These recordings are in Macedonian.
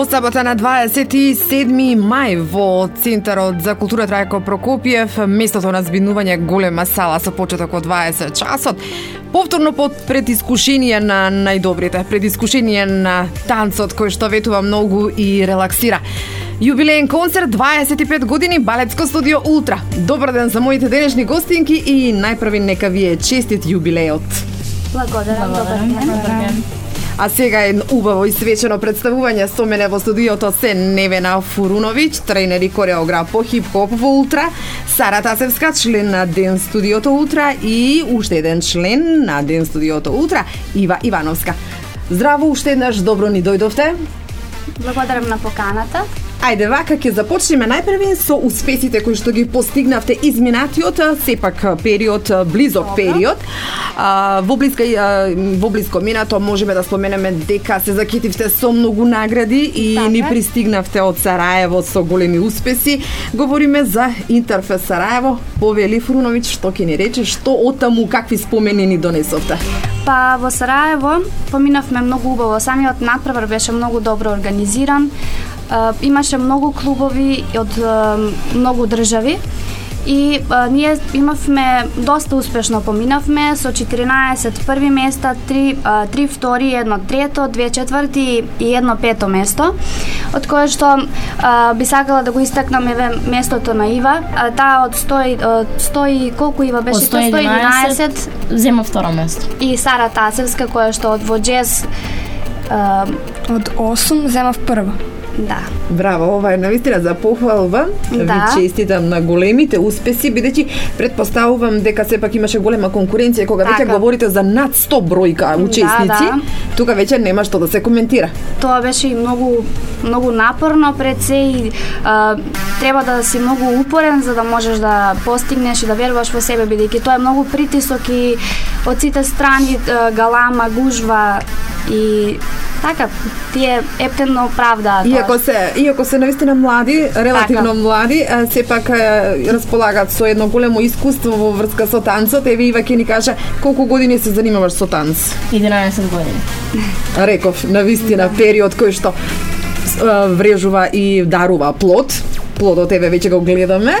Во сабота на 27 мај во Центарот за култура Трајко Прокопиев, местото на збинување голема сала со почеток од 20 часот, повторно под предискушение на најдобрите, предискушение на танцот кој што ветува многу и релаксира. Јубилеен концерт 25 години Балетско студио Ултра. Добар ден за моите денешни гостинки и најпрви нека ви е честит јубилеот. Благодарам, добар ден. А сега е убаво и свечено представување со мене во студиото се Невена Фуруновиќ, тренер и кореограф по хип-хоп во Ултра, Сара Тасевска, член на Ден студиото Ултра и уште еден член на Ден студиото Ултра, Ива Ивановска. Здраво, уште еднаш добро ни дојдовте. Благодарам на поканата. Ајде, вака ќе започнеме најпрви со успесите кои што ги постигнавте изминатиот, сепак период, близок период. Во блиско минато можеме да споменеме дека се закитивте со многу награди и ни пристигнавте од Сараево со големи успеси. Говориме за Интерфест Сараево. Повели Фуруновиќ, што ќе ни рече, што оттаму, какви спомени ни донесовте? Па во Сараево поминавме многу убаво. Самиот натпревар беше многу добро организиран. Имаше многу клубови од многу држави и ние имавме доста успешно поминавме со 14 први места, 3 втори, 1 трето, 2 четврти и 1 пето место, од кое што би сакала да го истакнам местото на Ива, таа од 100 и колку Ива беше? 111 зема второ место. И Сара Тасевска која што од во джез од 8 земав прва. Да. Браво, ова е навистина за похвалба. Да. Ви честитам на големите успеси, бидејќи претпоставувам дека сепак имаше голема конкуренција кога веќе говорите за над 100 бројка учесници. Да. Тука веќе нема што да се коментира. Тоа беше и многу напорно пред се и треба да си многу упорен за да можеш да постигнеш и да веруваш во себе, бидејќи тоа е многу притисок и од сите страни галама, гужва и така, тие ептено правдаат. Иако се навистина млади, релативно млади, сепак располагаат со едно големо искуство во врска со танцот. Еве Ива ќе ни каже колку години се занимаваш со танц? 11 години. Реков, навистина период кој што врежува и дарува плод. Плодот еве веќе го гледаме.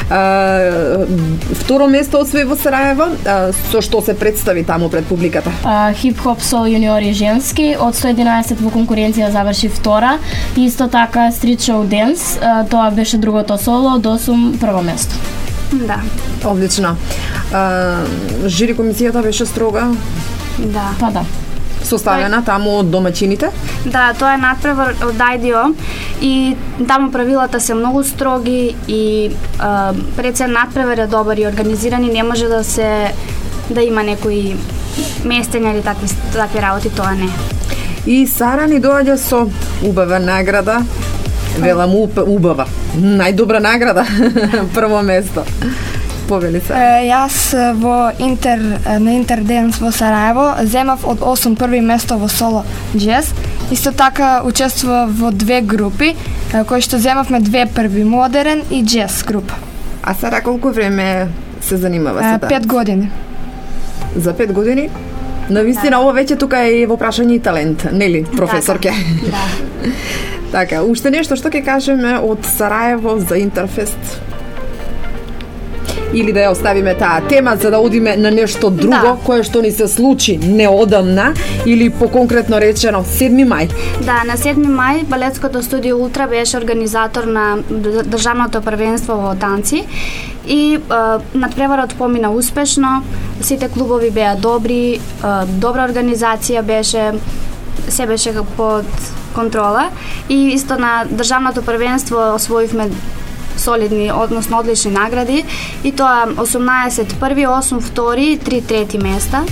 Второ место освои во Сараево, со што се представи таму пред публиката? Хип-хоп сол јуниори женски, од 111 во конкуренција заврши втора. Исто така стрит шоу денс, тоа беше другото соло, од 8 прво место. Да. Одлично. Жири комисијата беше строга? Да. Па да. Составена таму од домаќините? Да, тоа е натпревар од Ајдио и таму правилата се многу строги и пред се натпревар е добар и организиран и не може да има некои местења или такви работи, тоа не. И Сара ни доаѓа со убава награда, велам убава, најдобра награда, прво место. Повели се. Јас во на Интерденс во Сараево земав од 8 први место во соло джез. Исто така учествував во 2 групи, кои што земавме 2 први, модерен и джез група. А Сара колку време се занимава со танц? 5 години. За 5 години? Навистина, ова веќе тука е во прашање и талент, нели, професорке? Да. Така, уште нешто што ќе кажеме од Сараево за Интерфест? Или да ја оставиме таа тема за да одиме на нешто друго, кое што ни се случи неодамна или поконкретно речено 7 мај. Да, на 7 мај Балетското студио Ултра беше организатор на државното првенство во танци и надпреварот помина успешно, сите клубови беа добри, добра организација беше, се беше под контрола и исто на државното првенство освоивме солидни, односно одлични награди и тоа 18 први, 8 втори, 3 трети места.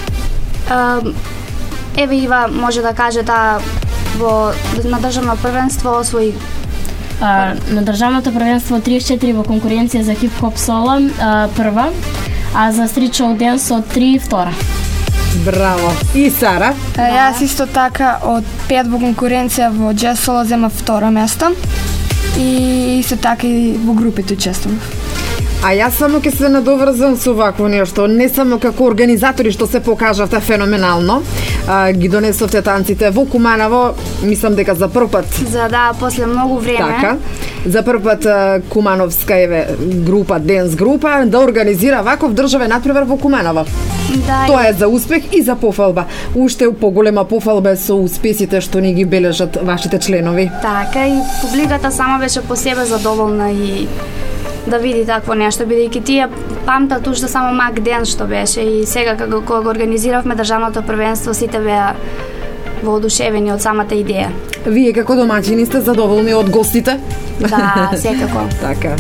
Еве Ива може да каже на државно првенство освои на државното првенство 34 во конкуренција за хип-хоп соло прва, а за стрит шоу денс од 3 втора. Браво. И Сара? Јас исто така од 5 во конкуренција во джез соло земав второ место. И исто така и во групите учествував. А јас само ќе се надоврзам со вакво нешто, не само како организатори што се покажавте феноменално, ги донесовте танците во Куманово, мислам дека за прв пат. После многу време. Така. За прв пат Кумановска група, денс група, да организира ваков државен натпревар во Куманово. Да, Тоа е за успех и за пофалба. Уште поголема пофалба е со успесите што ни ги бележат вашите членови. Така, и публиката сама беше по себе задоволна и да види такво нешто, бидејќи тие памтат уште само мак ден што беше и сега кога го организиравме државното првенство, сите беа воодушевени од самата идеја. Вие како домаќини сте задоволни од гостите? Да, секако. Така.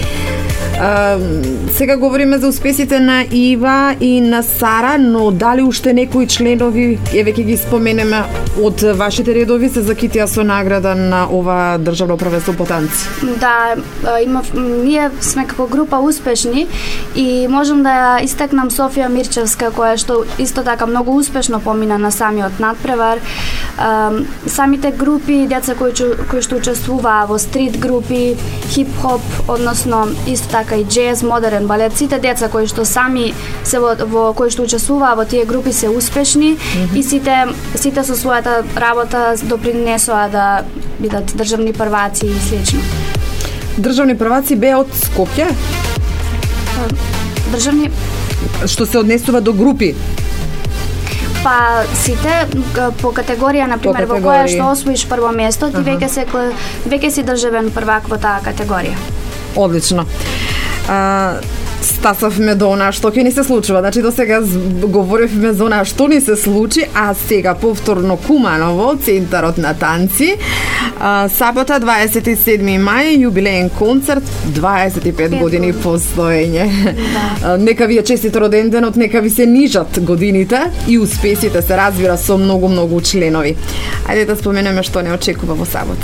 Сега говориме за успесите на Ива и на Сара, но дали уште некои членови, еве ќе ги споменеме, од вашите редови се закитија со награда на ова државно првенство по танци? Да, ние сме како група успешни и можам да ја истакнам Софија Мирчевска, која што исто така многу успешно помина на самиот натпревар. Самите групи, деца кои што учествуваа во стрит групи, хип-хоп, односно исто така и джез, модерен балет, сите деца кои што сами се кои што учествуваа во тие групи се успешни и сите со својата работа допринесоа да бидат државни прваци и слично. Државни прваци беа од Скопје? Државни што се однесува до групи? Па сите по категорија, на пример, во која што освоиш прво место, ти веќе си државен првак во таа категорија. Одлично. Стасавме до она што ќе ни се случува. Значи, до сега говоревме за она што ни се случи, а сега повторно Куманово, центарот на танци. Сабота, 27 мај, јубилеен концерт, 25 години постоење. Да. Нека ви е честит роденденот, нека ви се нижат годините и успесите, се разбира, со многу членови. Ајде да споменеме што не очекува во сабота.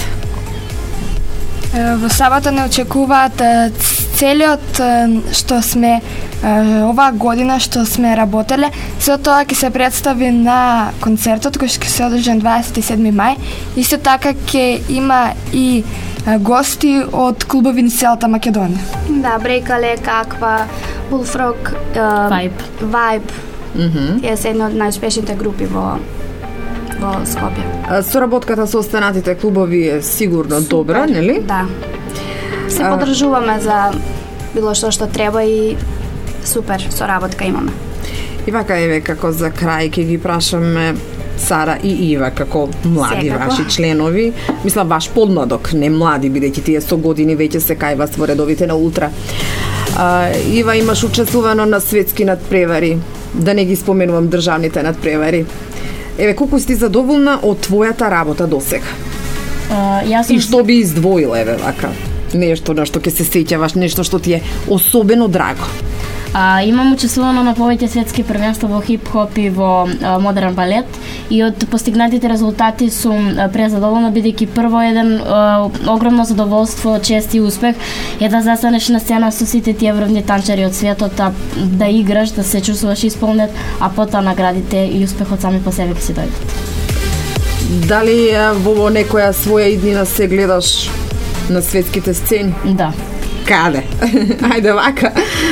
Во сабота не очекуваат целиот што сме оваа година што сме работеле, се тоа ќе се представи на концертот кој ќе се одржи 27 мај. Исто така ќе има и гости од клубови низ целата Македонија. Да, Брейкале, Каква, Булфрог, Vibe. Тие се едни од најуспешните групи во Скопје. Соработката со останатите клубови е сигурно добра, нели? Да. Се подржуваме за било што треба и супер соработка имаме. И вака еве како за крај ќе ги прашаме Сара и Ива како млади ваши членови, мислам ваш подмладок, не млади, бидејќи тие со години веќе се кајва во редовите на ултра. Ива, имаш учествувано на светски надпревари, да не ги споменувам државните надпревари. Еве, колку си задоволна од твојата работа досега? И што би издвоила, еве, вака? Нешто на што ќе се сеќаваш, нешто што ти е особено драго? Имам учествувано на повеќе светски првенства во хип-хоп и во модерен балет и од постигнатите резултати сум презадоволна, бидејќи прво еден огромно задоволство, чест и успех е да застанеш на сцена со сите тие врвни танчари од светот, да играш, да се чувствуваш исполнет, а потоа наградите и успехот сами по себе ќе си дојдат. Дали во некоја своја иднина се гледаш на светските сцени? Да. Каде? Ајде вака.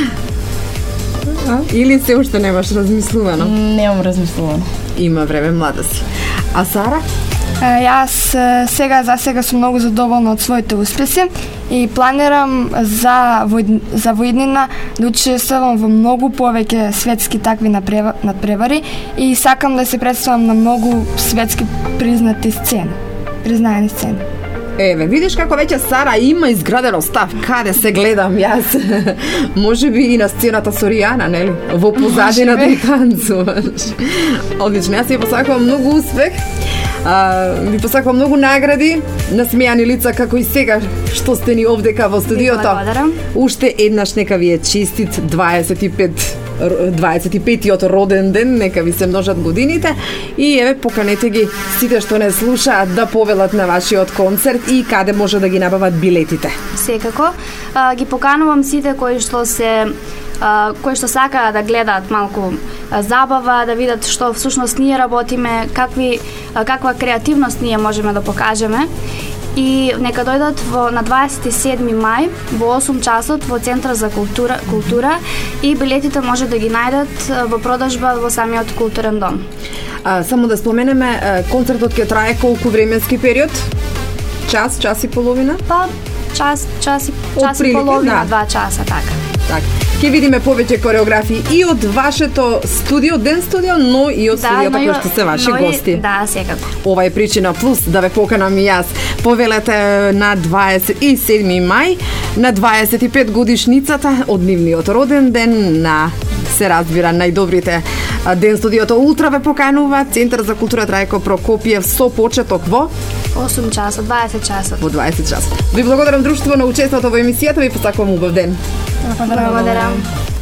Или се уште немаш размислувано? Немам размислувано. Има време, млада си. А Сара? Јас за сега сум многу задоволна од своите успеси и планирам за воиднина да учествувам во многу повеќе светски такви надпревари и сакам да се представам на многу светски признаени сцени. Еве, видиш како веќе Сара има изградено став, каде се гледам јас. Може би и на сцената со Ријана, нели? Во позадина да танцуваш. Одлично, јас ви посакувам многу успех. Ви посакувам многу награди, насмејани лица како и сега што сте ни овдека во студиото. Уште еднаш нека ви е честит 25-тиот роден ден, нека ви се множат годините и еве поканете ги сите што не слушаат да повелат на вашиот концерт и каде може да ги набават билетите. Секако, ги поканувам сите кои што сакаат да гледаат малку забава, да видат што всушност ние работиме, каква креативност ние можеме да покажеме. и нека дојдат на 27 мај во 8 часот во Центар за култура и билетите може да ги најдат во продажба во самиот културен дом. Само да споменеме, концертот ќе трае колку временски период? Час и половина? Па, час и половина, 2 часа, така. Ќе видиме повеќе кореографии и од вашето студио, Ден студио, но и од студиото кои што се ваши гости. Да, секако. Ова е причина плюс да ве поканам и јас. Повелете на 27 мај, на 25 годишницата од нивниот роден ден, на се разбира најдобрите Ден студиото Ултра ве поканува, Центар за култура Трајко Прокопиев со почеток во 8 часот, 20 часот. Во 20 часот. Ви благодарам друштво на учеството во емисијата, ви посакувам убав ден. Благодарам.